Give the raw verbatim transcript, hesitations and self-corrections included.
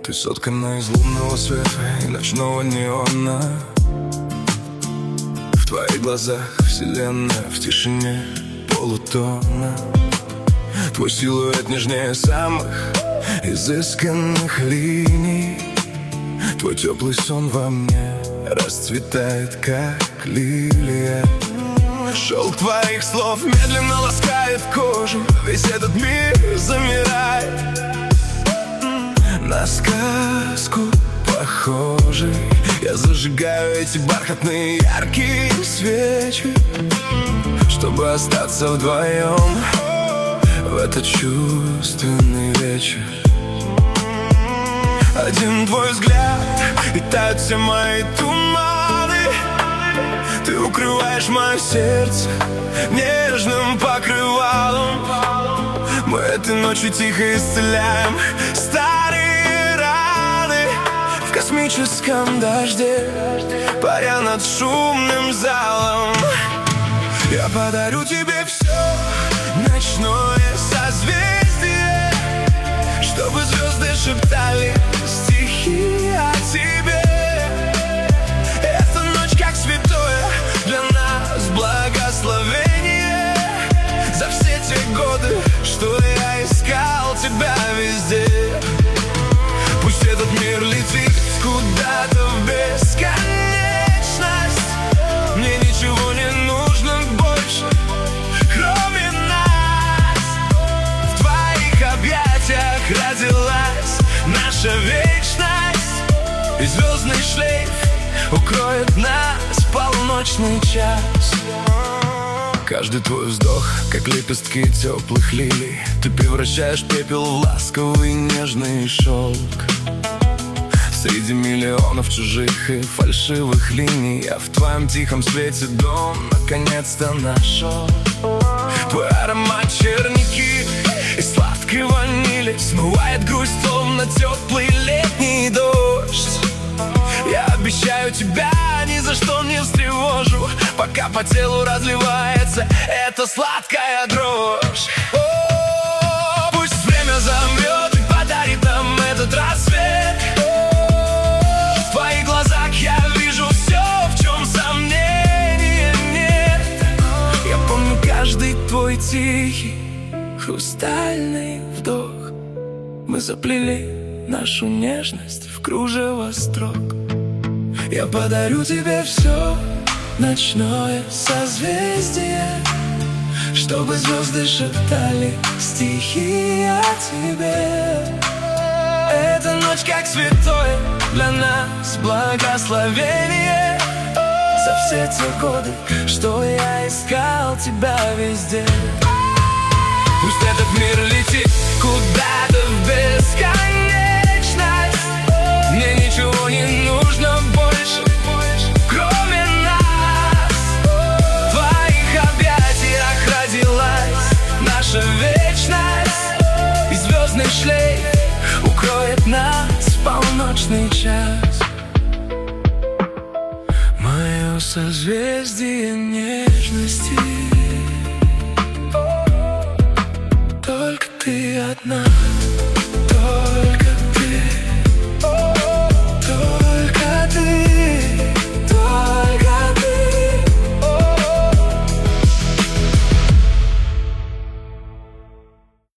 Ты соткана из лунного света и ночного неона. В твоих глазах вселенная в тишине полутона. Твой силуэт нежнее самых изысканных линий. Твой теплый сон во мне расцветает, как лилия. Шелк твоих слов медленно ласкает кожу. Весь этот мир замирает, на сказку похожий. Я зажигаю эти бархатные яркие свечи, чтобы остаться вдвоем в этот чувственный вечер. Один твой взгляд, и тают все мои туманы. Ты укрываешь мое сердце нежным покрывалом. Мы этой ночью тихо исцеляем старые раны. В космическом дожде, паря над шумным залом. Я подарю тебе все ночное созвездие, чтобы звезды шептали стихи о тебе. Эта ночь как святое для нас благословение. За все те годы, что я искал тебя везде. Пусть этот мир летит куда-то в бесконечность. Мне ничего не нужно больше, кроме нас. В твоих объятиях родилась наша вечность, и звездный шлейф укроет нас полночный час. Каждый твой вздох, как лепестки теплых лилий. Ты превращаешь пепел в ласковый нежный шелк. Среди миллионов чужих и фальшивых линий я в твоем тихом свете дом наконец-то нашел. Твой аромат черники и сладкой ванили смывает грусть, словно теплый летний дождь. Я обещаю, тебя ни за что не встревожу, пока по телу разливается эта сладкая дрожь. О, пусть время замрет и подарит нам этот рассвет. В твоих глазах я вижу все, в чем сомнений нет. Я помню каждый твой тихий хрустальный вдох. Мы заплели нашу нежность в кружево строк. Я подарю тебе все ночное созвездие, чтобы звезды шептали стихи о тебе. Эта ночь как святое для нас благословение. За все те годы, что я искал тебя везде. Пусть этот мир летит куда-то в бесконечность. Мне ничего не нужно больше, кроме нас. В твоих объятиях родилась наша вечность, и звездный шлейф укроет нас в полночный час. Мое созвездие нежности, только ты одна.